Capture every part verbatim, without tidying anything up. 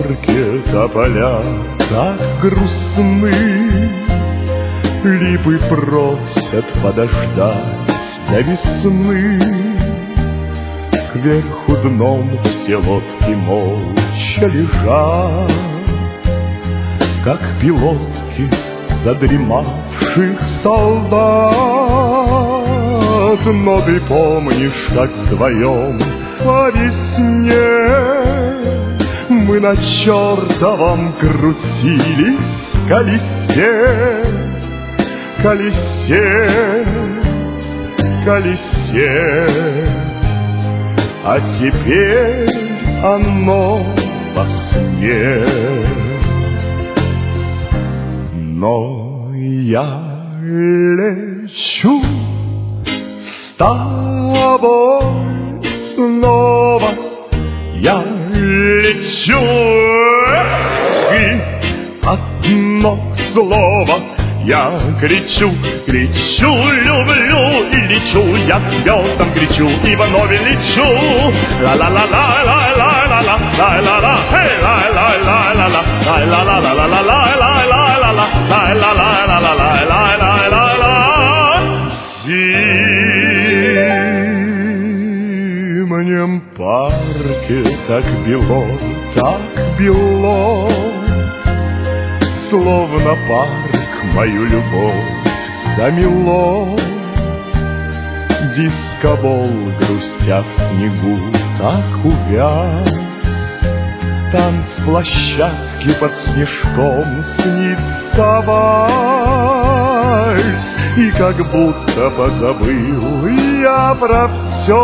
парке тополя так грустны, липы просят подождать до весны. Кверху дном все лодки молча лежат, как пилотки задремавших солдат. Но ты помнишь, как вдвоем по весне мы на чертовом крутились колесе, колесе, колесе. А теперь оно во сне. Но я лечу с тобой снова, я лечу, и одно слово я кричу, кричу, люблю и лечу, я к звездам кричу, и вновь лечу. Ла-ла-ла-ла-ла-ла-ла-ла, ла-ла-ла, эй, ла-ла-ла-ла-ла, ла-ла-ла-ла-ла-ла-ла-ла, ла-ла-ла-ла-ла-ла-ла-ла. В зимнем парке так бело, так бело, словно парк мою любовь замело. Дискобол, грустя в снегу, так увяз. Танцплощадки под снежком снится вальс. И как будто позабыл я про все,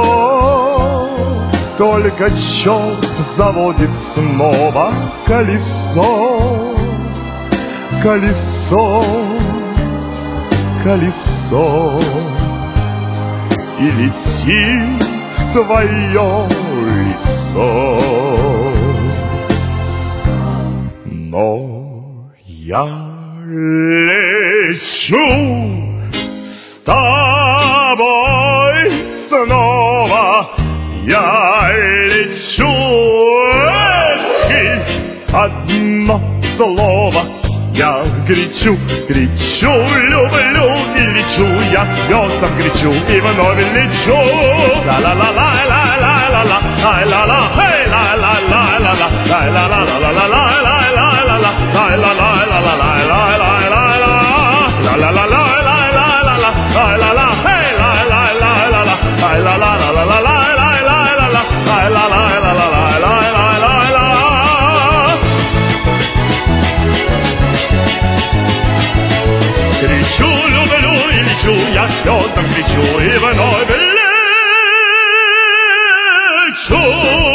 только черт заводит снова колесо. Колесо, колесо, и летит твое лицо. Но я лечу с тобой снова, я лечу, и одно слово я кричу, кричу, люблю и лечу, я к звездам кричу, и вновь лечу. Ла-ла-ла-ла-ла-ла-ла-ла, ла-ла-ла, эй, ла-ла-ла-ла-ла, ла-ла-ла-ла-ла-ла-ла-ла, ла-ла-ла-ла-ла-ла-ла-ла, ла-ла-ла-ла-ла-ла-ла, ла-ла-ла, эй, ла-ла-ла-ла-ла, ла-ла-ла-ла-ла-ла-ла, кричу, люблю и лечу, я к звездам кричу, и вновь лечу.